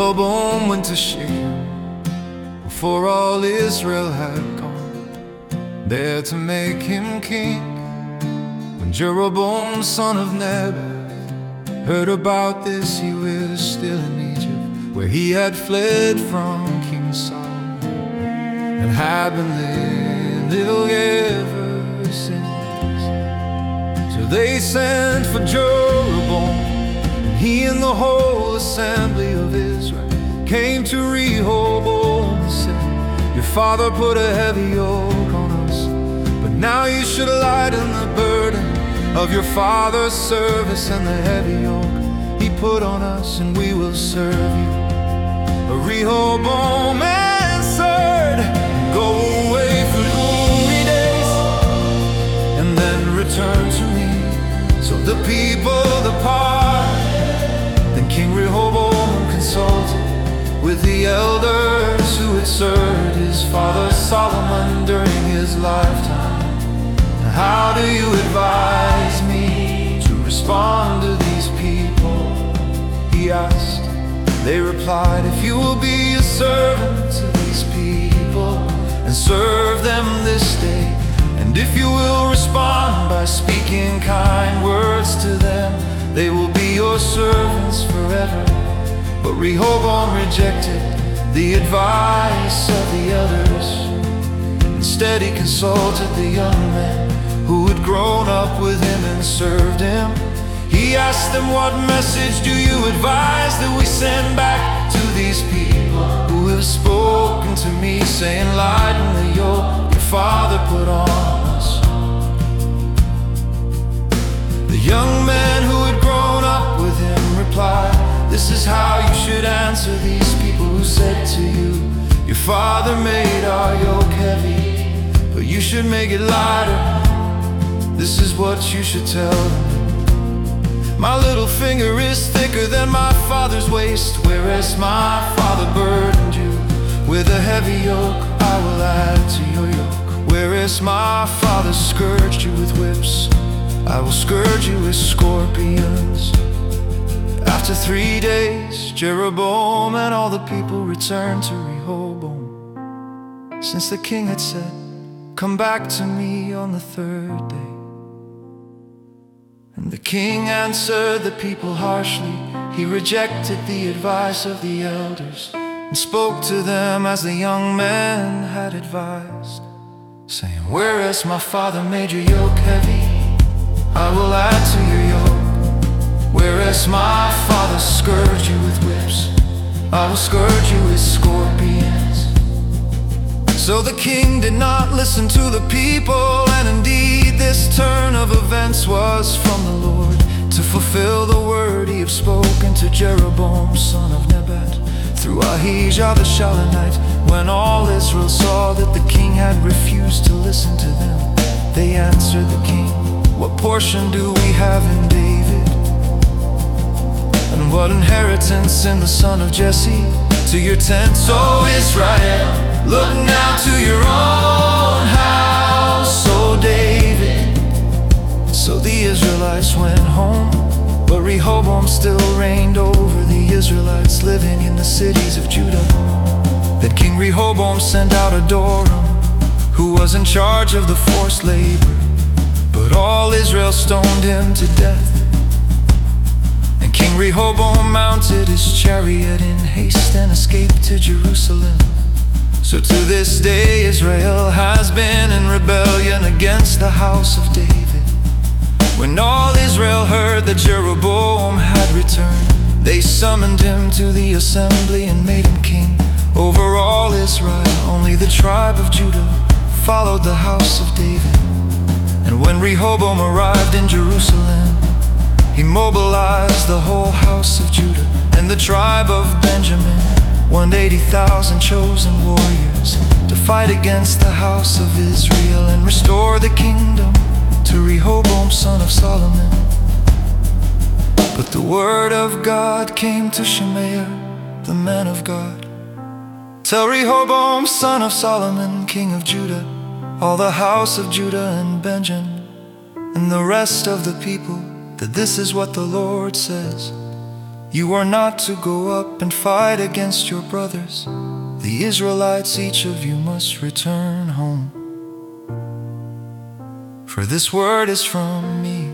Rehoboam went to Shechem before all Israel had gone there to make him king. When Jeroboam son of Nebat heard about this, he was still in Egypt, where he had fled from King Solomon and had been living ever since. So they sent for Jeroboam, and he and the whole assembly of Israel came to Rehoboam and said, "Your father put a heavy yoke on us, but now you should lighten the burden of your father's service and the heavy yoke he put on us, and we will serve you." But Rehoboam answered, "Go away for glory days, and then return to me." So the people departed. Then King Rehoboam consulted with the elders who had served his father Solomon during his lifetime. "How do you advise me to respond to these people?" he asked. They replied, "If you will be a servant to these people and serve them this day, and if you will respond by speaking kind words to them, they will be your servants forever." But Rehoboam rejected the advice of the elders. Instead he consulted the young men who had grown up with him and served him. He asked them, "What message do you advise that we send back to these people who have spoken to me, saying, 'Lighten the yoke your father put on us'?" The young man who had grown up with him replied, "This is how you should answer these people who said to you, 'Your father made our yoke heavy, but you should make it lighter.' This is what you should tell them: 'My little finger is thicker than my father's waist, whereas my father burdened you with a heavy yoke, I will add to your yoke. Whereas my father scourged you with whips, I will scourge you with scorpions.'" After 3 days, Jeroboam and all the people returned to Rehoboam, since the king had said, "Come back to me on the 3rd day." And the king answered the people harshly. He rejected the advice of the elders and spoke to them as the young man had advised, saying, "Whereas my father made your yoke heavy, I will add to your yoke. Whereas my father scourged you with whips, I will scourge you with scorpions." So the king did not listen to the people, and indeed this turn of events was from the Lord, to fulfill the word he had spoken to Jeroboam son of Nebat through Ahijah the Shilonite. When all Israel saw that the king had refused to listen to them, they answered the king, "What portion do we have in David? And what inheritance in the son of Jesse? To your tents, O Israel, look now to your own house, O David." So the Israelites went home, but Rehoboam still reigned over the Israelites living in the cities of Judah. Then King Rehoboam sent out Adoram, who was in charge of the forced labor, but all Israel stoned him to death. And King Rehoboam mounted his chariot in haste and escaped to Jerusalem. So to this day Israel has been in rebellion against the house of David. When all Israel heard that Jeroboam had returned, they summoned him to the assembly and made him king over all Israel. Only the tribe of Judah followed the house of David. And when Rehoboam arrived in Jerusalem, he mobilized the whole house of Judah and the tribe of Benjamin, 180,000 chosen warriors, to fight against the house of Israel and restore the kingdom to Rehoboam son of Solomon. But the word of God came to Shemaiah, the man of God: "Tell Rehoboam son of Solomon, king of Judah, all the house of Judah and Benjamin, and the rest of the people, that this is what the Lord says: You are not to go up and fight against your brothers, the Israelites. Each of you must return home. For this word is from me.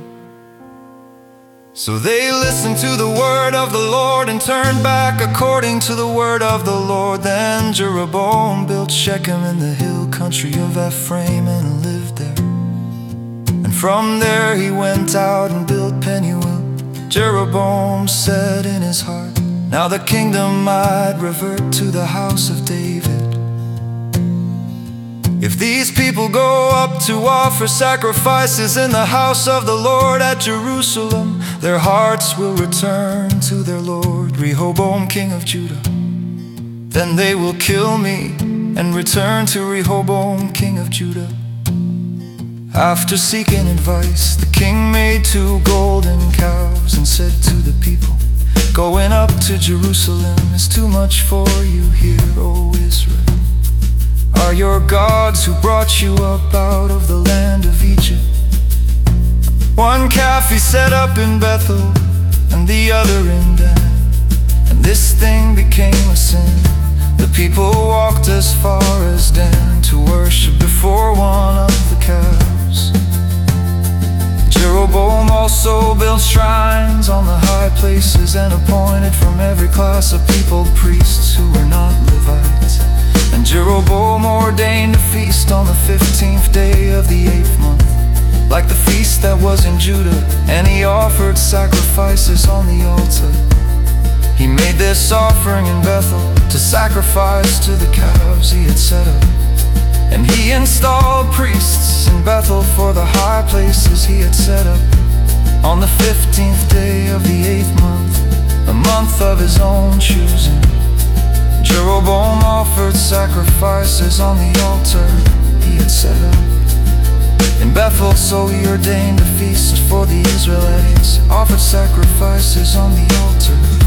So they listened to the word of the Lord and turned back according to the word of the Lord. Then Jeroboam built Shechem in the hill country of Ephraim and lived there. And from there he went out and built Penuel. Jeroboam said in his heart, now the kingdom might revert to the house of David. If these people go up to offer sacrifices in the house of the Lord at Jerusalem, their hearts will return to their Lord, Rehoboam king of Judah. Then they will kill me and return to Rehoboam king of Judah. After seeking advice, the king made 2 golden calves and said to the people, going up to Jerusalem is too much for you here, O Israel. Are your gods who brought you up out of the land of Egypt? 1 calf he set up in Bethel and the other in Dan, and this thing became a sin. The people walked as far as Dan to worship before one of the calves. Jeroboam also built shrines on the high places and appointed from every class of people priests who were not Levites. And Jeroboam ordained a feast on the 15th day of the 8th month, like the feast that was in Judah, and he offered sacrifices on the altar. He made this offering in Bethel to sacrifice to the calves he had set up. And he installed priests in Bethel for the high places he had set up. On the 15th day of the 8th month, the month of his own choosing, Jeroboam offered sacrifices on the altar he had set up in Bethel. So he ordained a feast for the Israelites, offered sacrifices on the altar.